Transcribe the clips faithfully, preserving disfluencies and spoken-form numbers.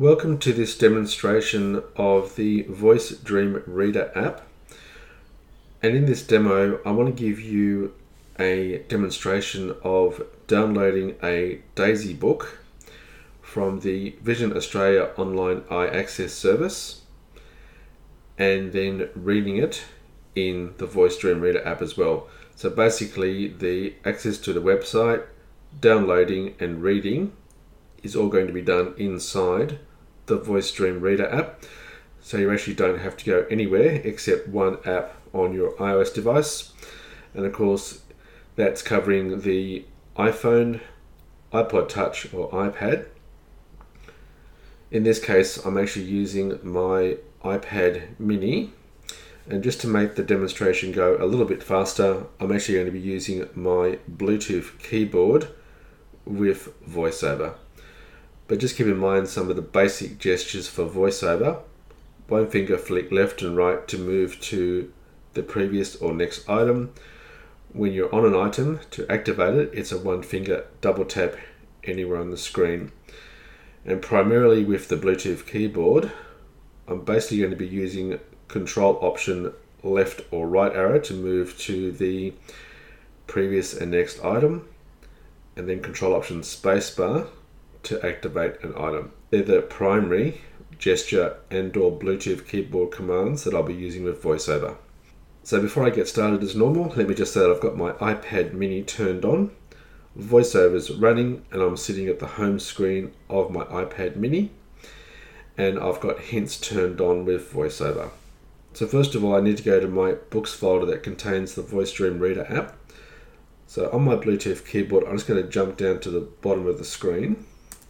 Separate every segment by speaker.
Speaker 1: Welcome to this demonstration of the Voice Dream Reader app. And in this demo, I want to give you a demonstration of downloading a DAISY book from the Vision Australia Online Eye Access service and then reading it in the Voice Dream Reader app as well. So basically, the access to the website, downloading and reading is all going to be done inside the Voice Dream Reader app. So you actually don't have to go anywhere except one app on your iOS device. And of course, that's covering the iPhone, iPod Touch or iPad. In this case, I'm actually using my iPad mini. And just to make the demonstration go a little bit faster, I'm actually going to be using my Bluetooth keyboard with VoiceOver. But just keep in mind some of the basic gestures for VoiceOver. One finger flick left and right to move to the previous or next item. When you're on an item, to activate it, it's a one finger double tap anywhere on the screen. And primarily with the Bluetooth keyboard, I'm basically going to be using Control Option left or right arrow to move to the previous and next item, and then Control Option spacebar to activate an item. They're the primary gesture and or Bluetooth keyboard commands that I'll be using with VoiceOver. So before I get started as normal, let me just say that I've got my iPad mini turned on, VoiceOver is running, and I'm sitting at the home screen of my iPad mini, and I've got hints turned on with VoiceOver. So first of all, I need to go to my books folder that contains the Voice Dream Reader app. So on my Bluetooth keyboard, I'm just going to jump down to the bottom of the screen.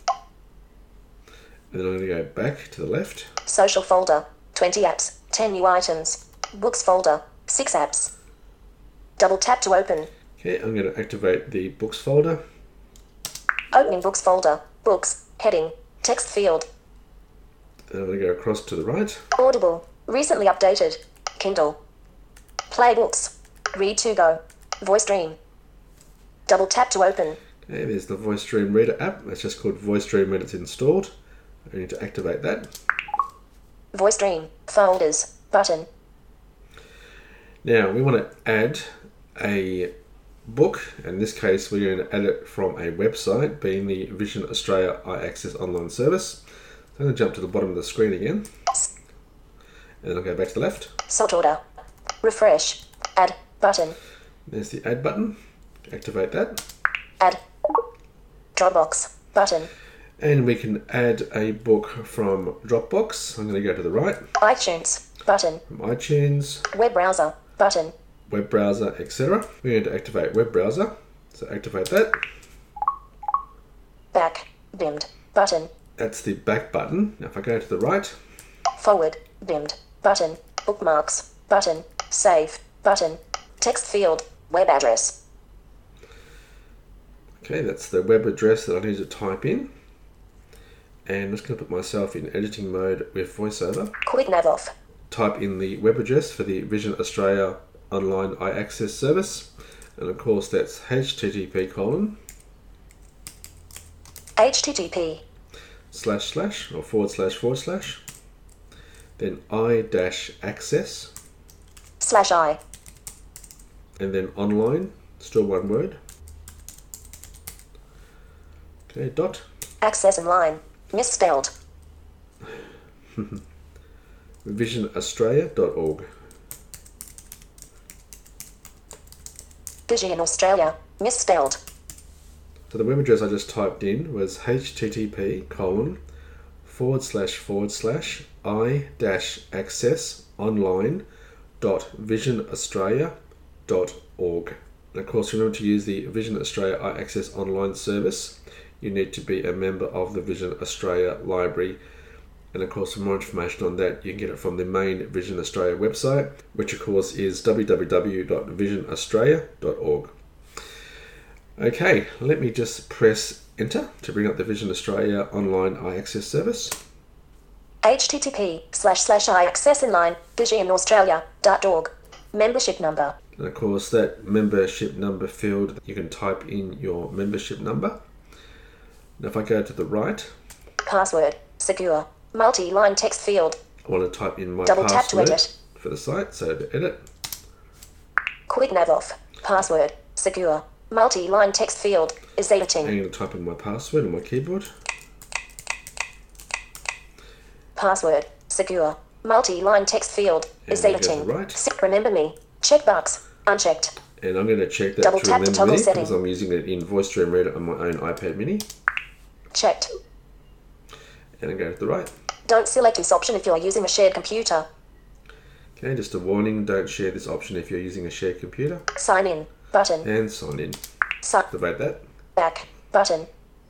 Speaker 1: And then I'm going to go back to the left.
Speaker 2: Social folder, twenty apps, ten new items. Books folder, six apps. Double tap to open.
Speaker 1: Okay, I'm going to activate the books folder.
Speaker 2: Opening books folder, books, heading, text field.
Speaker 1: Then I'm going to go across to the right.
Speaker 2: Audible, recently updated. Kindle. Play books. Read to go. Voice Dream. Double tap to open.
Speaker 1: Okay, there's the Voice Dream Reader app. It's just called Voice Dream when it's installed. I need to activate that.
Speaker 2: Voice Dream, folders, button.
Speaker 1: Now we want to add a book. In this case, we're going to add it from a website, being the Vision Australia Eye Access online service. So I'm going to jump to the bottom of the screen again. And then I'll go back to the left.
Speaker 2: Sort order. Refresh. Add button.
Speaker 1: There's the add button. Activate that.
Speaker 2: Add. Dropbox button.
Speaker 1: And we can add a book from Dropbox. I'm going to go to the right.
Speaker 2: iTunes button.
Speaker 1: From iTunes.
Speaker 2: Web browser button.
Speaker 1: Web browser, et cetera. We're going to activate web browser. So activate that.
Speaker 2: Back dimmed button.
Speaker 1: That's the back button. Now if I go to the right.
Speaker 2: Forward dimmed button. Bookmarks button. Save button. Text field. Web address.
Speaker 1: Okay, that's the web address that I need to type in. And I'm just going to put myself in editing mode with VoiceOver.
Speaker 2: Quick nav off.
Speaker 1: Type in the web address for the Vision Australia Online Eye Access service. And of course that's http colon.
Speaker 2: http.
Speaker 1: Slash slash or forward slash forward slash. Then I dash access.
Speaker 2: Slash I.
Speaker 1: And then online, still one word. Okay, dot.
Speaker 2: Access online. Misspelled.
Speaker 1: vision australia dot org.
Speaker 2: Vision Australia. Misspelled.
Speaker 1: So the web address I just typed in was http colon forward slash forward slash I dash access online dot vision australia dot org. And of course, remember to use the Vision Australia Eye Access online service. You need to be a member of the Vision Australia library. And of course, for more information on that, you can get it from the main Vision Australia website, which of course is w w w dot vision australia dot org. Okay, let me just press enter to bring up the Vision Australia online eye access service.
Speaker 2: http slash slash I access inline vision australia dot org. Membership number.
Speaker 1: And of course, that membership number field, you can type in your membership number. Now if I go to the right.
Speaker 2: Password, Secure. Multi-line text field.
Speaker 1: I want to type in my
Speaker 2: Double tap to
Speaker 1: password
Speaker 2: edit.
Speaker 1: for the site. So to edit.
Speaker 2: Quick nav off. Password. Secure. Multi-line text field is editing.
Speaker 1: I'm going to type in my password on my keyboard.
Speaker 2: Password. Secure. Multi-line text field is
Speaker 1: And we go to
Speaker 2: editing.
Speaker 1: right.
Speaker 2: Se- Remember me. Checkbox. Unchecked.
Speaker 1: And I'm going to check that
Speaker 2: Double
Speaker 1: to
Speaker 2: tap to
Speaker 1: remember
Speaker 2: toggle
Speaker 1: me
Speaker 2: setting.
Speaker 1: because I'm using it in VoiceStream Reader on my own iPad mini.
Speaker 2: Checked.
Speaker 1: And I go to the right.
Speaker 2: Don't select this option if you are using a shared computer.
Speaker 1: Okay, just a warning, don't share this option if you're using a shared computer.
Speaker 2: Sign in. Button.
Speaker 1: And sign in.
Speaker 2: Sign
Speaker 1: Activate that.
Speaker 2: back. Button.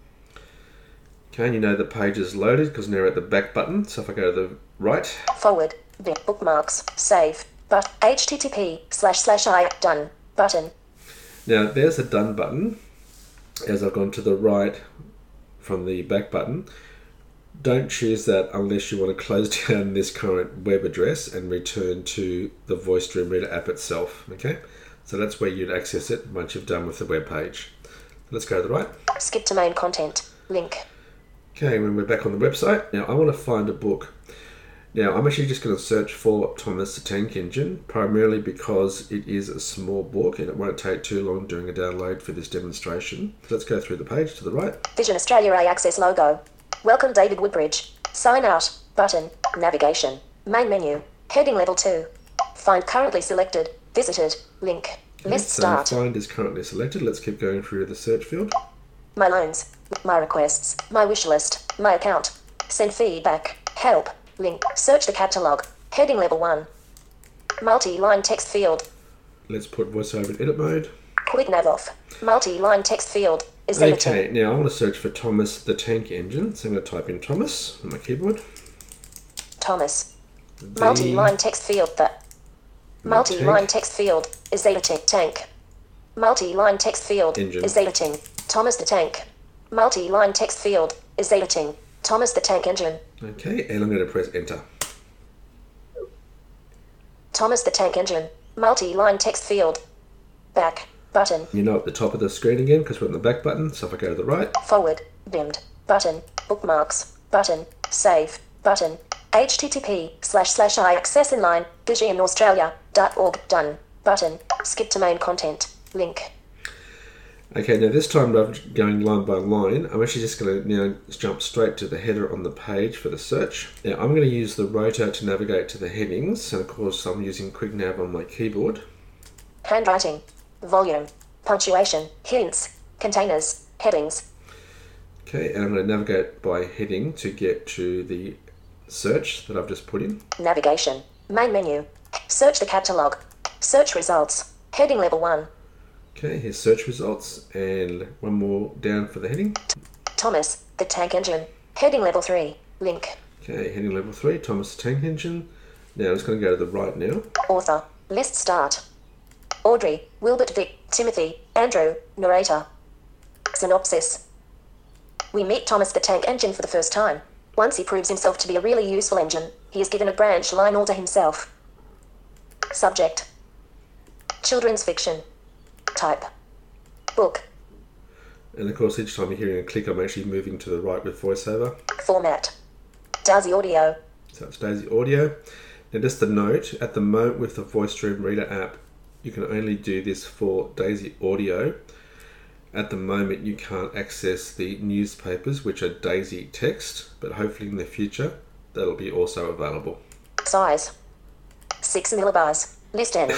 Speaker 1: Okay, and you know the page is loaded because now we're at the back button. So if I go to the right,
Speaker 2: Forward. Bin. Bookmarks. Save. But H T T P slash slash I done. Button.
Speaker 1: now there's the done button. As I've gone to the right from the back button, don't choose that unless you want to close down this current web address and return to the VoiceStream Reader app itself. Okay, so that's where you'd access it once you've done with the web page. Let's go to the right.
Speaker 2: Skip to main content. Link.
Speaker 1: Okay, when we're back on the website, now I want to find a book. Now I'm actually just going to search for Thomas the Tank Engine, primarily because it is a small book and it won't take too long doing a download for this demonstration. Let's go through the page to the right.
Speaker 2: Vision Australia A Access logo. Welcome David Woodbridge. Sign out. Button. Navigation. Main menu. Heading level two. Find currently selected. Visited. Link. List
Speaker 1: So
Speaker 2: start.
Speaker 1: find is currently selected. Let's keep going through the search field.
Speaker 2: My loans. My requests. My wish list. My account. Send feedback. Help. Link. Search the catalog. Heading level one. Multi-line text field.
Speaker 1: Let's put voiceover in edit mode.
Speaker 2: Quick nav off. Multi-line text field is editing.
Speaker 1: Okay, now I want to search for Thomas the Tank Engine. So I'm going to type in Thomas on my keyboard.
Speaker 2: Thomas.
Speaker 1: The
Speaker 2: Multi-line text field that. Multi-line
Speaker 1: tank
Speaker 2: text field is editing. Tank. Multi-line text field
Speaker 1: Engine.
Speaker 2: is editing. Thomas the Tank. Multi-line text field is editing. Thomas the Tank Engine.
Speaker 1: Okay, and I'm going to press enter.
Speaker 2: Thomas the Tank Engine. Multi-line text field. Back. Button.
Speaker 1: You know at the top of the screen again because we're on the back button. So if I go to the right,
Speaker 2: Forward. Dimmed. Button. Bookmarks. Button. Save. Button. H T T P slash slash I access inline. vision australia dot org. Done. Button. Skip to main content. Link.
Speaker 1: okay, now this time rather than going line by line, I'm actually just going to now jump straight to the header on the page for the search. Now I'm going to use the rotor to navigate to the headings, and of course I'm using QuickNav on my keyboard.
Speaker 2: Handwriting. Volume. Punctuation. Hints. Containers. Headings.
Speaker 1: Okay, and I'm going to navigate by heading to get to the search that I've just put in.
Speaker 2: Navigation. Main menu. Search the catalog. Search results. Heading level one.
Speaker 1: Okay, here's search results, and one more down for the heading.
Speaker 2: Thomas, the Tank Engine. Heading level three. Link.
Speaker 1: Okay, heading level three, Thomas the Tank Engine. Now I'm just going to go to the right now.
Speaker 2: Author. List start. Audrey, Wilbert Vic, Timothy, Andrew, narrator. Synopsis. We meet Thomas the Tank Engine for the first time. Once he proves himself to be a really useful engine, he is given a branch line all to himself. Subject. Children's fiction. Type. Book.
Speaker 1: And of course, each time you're hearing a click, I'm actually moving to the right with voiceover.
Speaker 2: Format. Daisy Audio.
Speaker 1: So it's Daisy Audio. Now just a note, at the moment with the VoiceStream Reader app, you can only do this for Daisy Audio. At the moment you can't access the newspapers, which are Daisy Text, but hopefully in the future that'll be also available.
Speaker 2: Size. Six millibars. List end.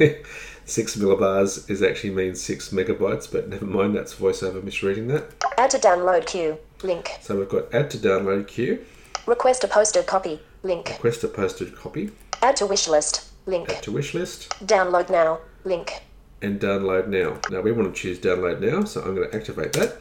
Speaker 1: Six millibars is actually means six megabytes, but never mind, that's voiceover misreading that.
Speaker 2: Add to download queue. Link.
Speaker 1: So we've got add to download queue,
Speaker 2: Request a posted copy. Link.
Speaker 1: request a posted copy,
Speaker 2: Add to wish list. Link.
Speaker 1: add to wish list,
Speaker 2: Download now. Link.
Speaker 1: and download now. Now we want to choose download now, so I'm going to activate that.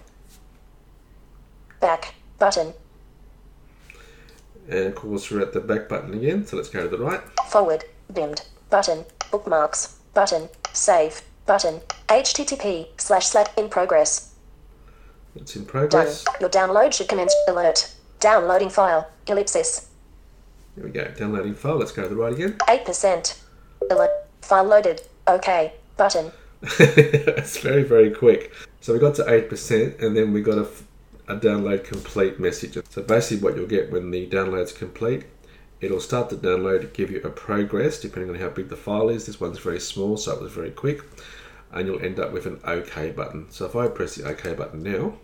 Speaker 2: Back. Button.
Speaker 1: And of course we're at the back button again, so let's go to the right.
Speaker 2: Forward. Dimmed. Button. Bookmarks. Button. Save. Button. H T T P slash slash in progress.
Speaker 1: It's in
Speaker 2: Done.
Speaker 1: progress.
Speaker 2: Your download should commence. Alert. Downloading file. Ellipsis.
Speaker 1: Here we go, downloading file, let's go to the right again.
Speaker 2: eight percent. Alert. File loaded. OK. Button.
Speaker 1: It's very, very quick. So we got to eight percent, and then we got a, a download complete message. So basically what you'll get when the download's complete, it'll start the download, give you a progress depending on how big the file is. This one's very small, so it was very quick. And you'll end up with an OK button. So if I press the OK button now,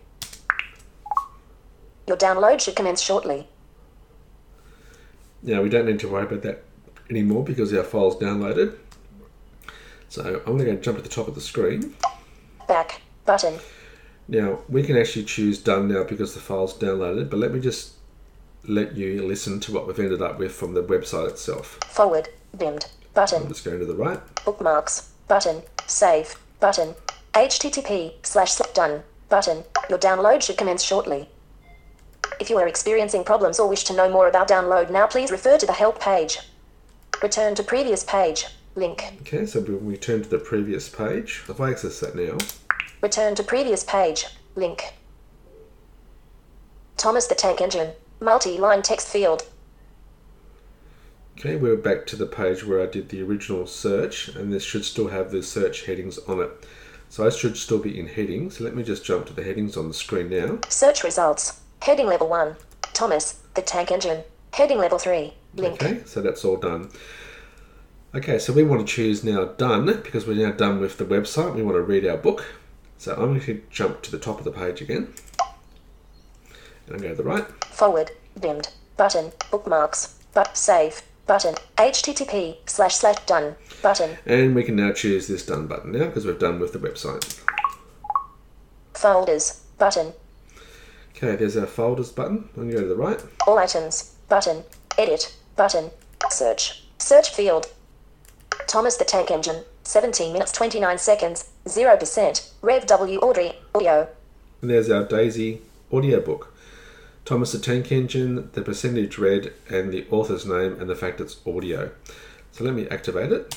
Speaker 2: your download should commence shortly.
Speaker 1: Now we don't need to worry about that anymore because our file's downloaded. So I'm going to go jump to the top of the screen.
Speaker 2: Back button.
Speaker 1: Now we can actually choose done now because the file's downloaded, but let me just let you listen to what we've ended up with from the website itself.
Speaker 2: Forward dimmed button.
Speaker 1: I'm just going to the right.
Speaker 2: Bookmarks button. Save button. H T T P slash done button. Your download should commence shortly. If you are experiencing problems or wish to know more about download now, please refer to the help page. Return to previous page. Link.
Speaker 1: Okay, so we return to the previous page. If I access that now.
Speaker 2: Return to previous page. Link. Thomas the Tank Engine. Multi-line text field.
Speaker 1: Okay, we're back to the page where I did the original search, and this should still have the search headings on it. So I should still be in headings. So let me just jump to the headings on the screen now.
Speaker 2: Search results. Heading level one. Thomas the Tank Engine. Heading level three. Link.
Speaker 1: Okay, so that's all done. Okay, so we want to choose now done because we're now done with the website. We want to read our book. So I'm going to jump to the top of the page again. And I'm going to the right.
Speaker 2: Forward dimmed button. Bookmarks but save button. H T T P slash slash done button.
Speaker 1: And we can now choose this done button now because we're done with the website.
Speaker 2: Folders button.
Speaker 1: Okay, there's our folders button. I'm going to go to the right.
Speaker 2: All items button. Edit button. Search. Search field. Thomas the Tank Engine. seventeen minutes twenty-nine seconds. zero percent. Rev W Audrey. Audio.
Speaker 1: And there's our Daisy audiobook. Thomas the Tank Engine, the percentage read, and the author's name, and the fact it's audio. So let me activate it.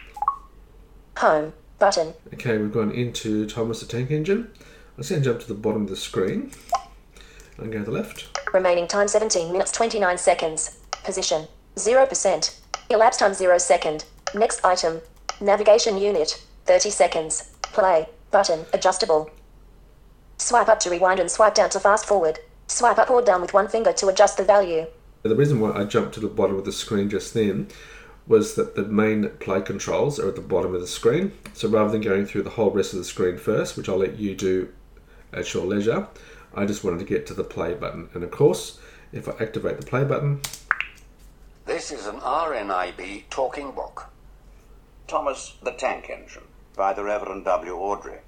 Speaker 2: Home button.
Speaker 1: Okay, we've gone into Thomas the Tank Engine. I'm just going to jump to the bottom of the screen. And go to the left.
Speaker 2: Remaining time seventeen minutes twenty-nine seconds. Position zero percent. Elapsed time zero second. Next item. Navigation unit thirty seconds. Play button. Adjustable. Swipe up to rewind and swipe down to fast forward. Swipe up or down with one finger to adjust the value.
Speaker 1: The reason why I jumped to the bottom of the screen just then was that the main play controls are at the bottom of the screen. So rather than going through the whole rest of the screen first, which I'll let you do at your leisure, I just wanted to get to the play button. And of course, if I activate the play button...
Speaker 3: This is an R N I B talking book.
Speaker 4: Thomas the Tank Engine by the Reverend W. Audrey.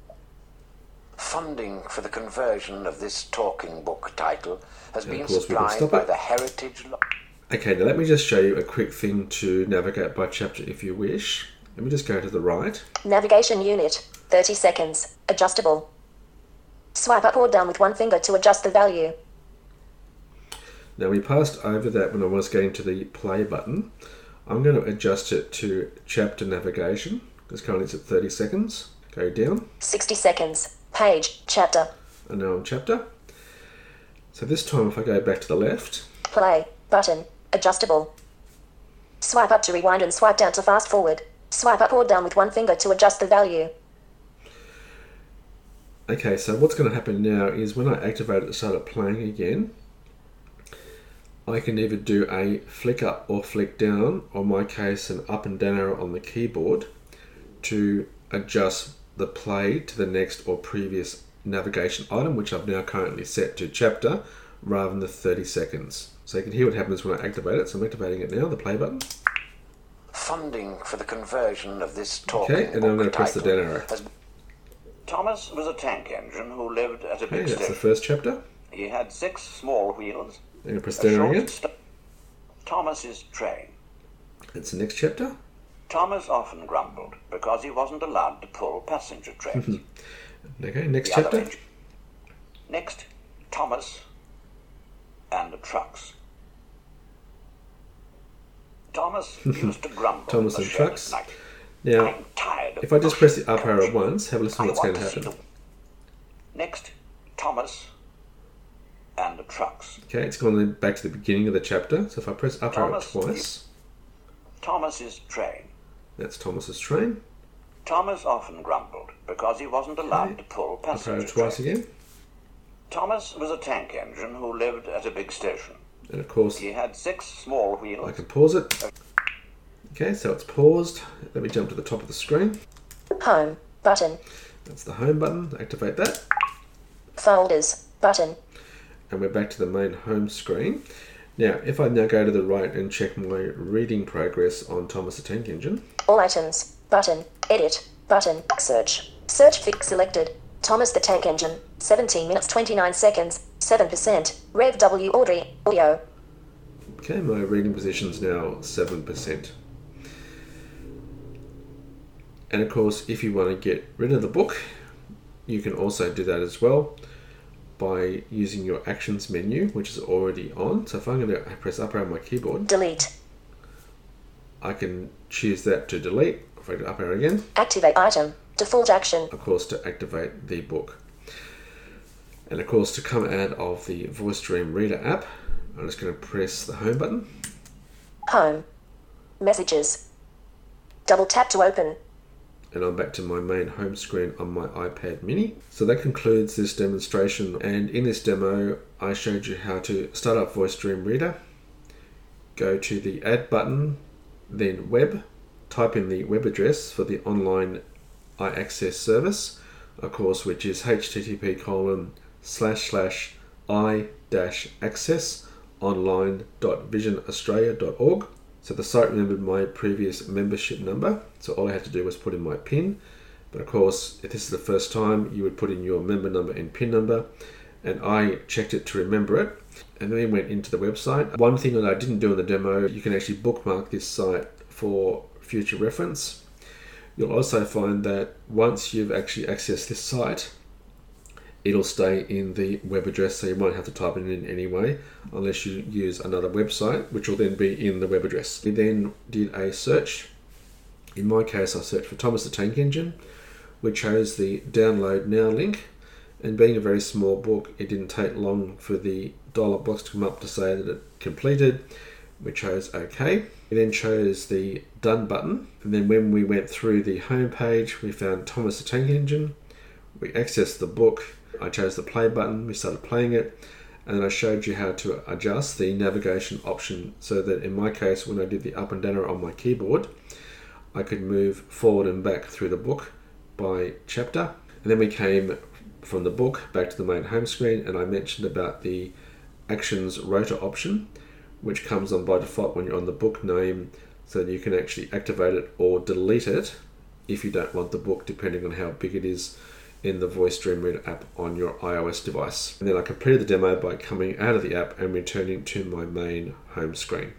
Speaker 3: Funding for the conversion of this talking book title has
Speaker 1: And of
Speaker 3: been
Speaker 1: course we can
Speaker 3: supplied
Speaker 1: stop
Speaker 3: by
Speaker 1: it.
Speaker 3: the Heritage Lo-
Speaker 1: Okay, now let me just show you a quick thing to navigate by chapter if you wish. Let me just go to the right.
Speaker 2: Navigation unit thirty seconds. Adjustable. Swipe up or down with one finger to adjust the value.
Speaker 1: Now we passed over that when I was going to the play button. I'm going to adjust it to chapter navigation because currently it's at thirty seconds. Go down.
Speaker 2: sixty seconds. Page. Chapter.
Speaker 1: And now I'm chapter. So this time if I go back to the left.
Speaker 2: Play button. Adjustable. Swipe up to rewind and swipe down to fast forward. Swipe up or down with one finger to adjust the value.
Speaker 1: Okay, so what's going to happen now is when I activate it and start it playing again, I can either do a flick up or flick down, or in my case an up and down arrow on the keyboard to adjust the play to the next or previous navigation item, which I've now currently set to chapter rather than the thirty seconds. So you can hear what happens when I activate it. So I'm activating it now, the play button.
Speaker 3: Funding for the conversion of this talking
Speaker 1: Okay, and then I'm going
Speaker 3: book
Speaker 1: to press the
Speaker 3: title
Speaker 1: down arrow.
Speaker 3: has
Speaker 4: Thomas was a tank engine who lived at a
Speaker 1: Okay,
Speaker 4: big
Speaker 1: that's the
Speaker 4: station.
Speaker 1: first chapter.
Speaker 4: He had six small wheels,
Speaker 1: I'm going to press
Speaker 4: a
Speaker 1: down arrow
Speaker 4: short
Speaker 1: again.
Speaker 4: st- Thomas's train.
Speaker 1: That's the next chapter.
Speaker 4: Thomas often grumbled because he wasn't allowed to pull passenger trains.
Speaker 1: Okay, next
Speaker 4: The other
Speaker 1: chapter.
Speaker 4: engine. Next, Thomas and the trucks. Thomas used to grumble.
Speaker 1: Thomas
Speaker 4: in the
Speaker 1: and
Speaker 4: shed
Speaker 1: trucks.
Speaker 4: at night.
Speaker 1: Now,
Speaker 4: I'm tired of
Speaker 1: if I just press the up
Speaker 4: pushing
Speaker 1: arrow
Speaker 4: coach.
Speaker 1: once, have a listen
Speaker 4: I
Speaker 1: to what's going
Speaker 4: want
Speaker 1: to
Speaker 4: see
Speaker 1: happen.
Speaker 4: the- Next, Thomas and the trucks.
Speaker 1: Okay, it's gone back to the beginning of the chapter. So if I press up arrow
Speaker 4: Thomas-
Speaker 1: twice,
Speaker 4: Thomas's train.
Speaker 1: that's Thomas's train.
Speaker 4: Thomas often grumbled because he wasn't allowed
Speaker 1: Okay.
Speaker 4: to pull
Speaker 1: Up arrow
Speaker 4: passenger
Speaker 1: twice
Speaker 4: trains.
Speaker 1: again.
Speaker 4: Thomas was a tank engine who lived at a big station.
Speaker 1: And of course,
Speaker 4: He had six small wheels.
Speaker 1: I can pause it. Okay, so it's paused. Let me jump to the top of the screen.
Speaker 2: Home button.
Speaker 1: That's the home button. Activate that.
Speaker 2: Folders button.
Speaker 1: And we're back to the main home screen. Now, if I now go to the right and check my reading progress on Thomas the Tank Engine,
Speaker 2: All items button. Edit button. Search. Search fix selected. Thomas the Tank Engine. seventeen minutes twenty-nine seconds. seven percent. Rev W Audrey. Audio.
Speaker 1: okay, my reading position is now seven percent. And of course, if you want to get rid of the book, you can also do that as well by using your actions menu, which is already on. So if I'm going to press up arrow on my keyboard,
Speaker 2: Delete.
Speaker 1: I can choose that to delete. If I do up arrow again,
Speaker 2: Activate item. Default action.
Speaker 1: of course, to activate the book. And of course, to come out of the Voice Dream Reader app, I'm just going to press the home button.
Speaker 2: Home. Messages. Double tap to open.
Speaker 1: And I'm back to my main home screen on my iPad mini. So that concludes this demonstration, and in this demo I showed you how to start up Voice Dream Reader, go to the add button, then web, type in the web address for the online iAccess service, of course, which is http colon slash slash i dash access online dot vision australia dot org. So the site remembered my previous membership number, so all I had to do was put in my PIN. But of course, if this is the first time, you would put in your member number and PIN number, and I checked it to remember it, and then we went into the website. One thing that I didn't do in the demo, you can actually bookmark this site for future reference. You'll also find that once you've actually accessed this site, it'll stay in the web address, so you won't have to type it in anyway, unless you use another website, which will then be in the web address. We then did a search. In my case, I searched for Thomas the Tank Engine. We chose the download now link, and being a very small book, it didn't take long for the dialog box to come up to say that it completed. We chose OK. We then chose the done button, and then when we went through the home page, we found Thomas the Tank Engine. We accessed the book. I chose the play button, we started playing it, and then I showed you how to adjust the navigation option so that in my case, when I did the up and down arrow on my keyboard, I could move forward and back through the book by chapter. And then we came from the book back to the main home screen, and I mentioned about the actions rotor option, which comes on by default when you're on the book name, so that you can actually activate it or delete it if you don't want the book, depending on how big it is in the Voice Dream Reader app on your iOS device. And then I completed the demo by coming out of the app and returning to my main home screen.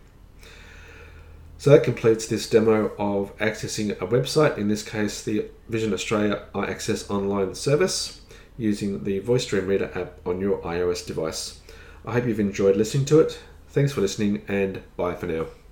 Speaker 1: So that completes this demo of accessing a website, in this case the Vision Australia iAccess online service, using the Voice Dream Reader app on your iOS device. I hope you've enjoyed listening to it. Thanks for listening, and bye for now.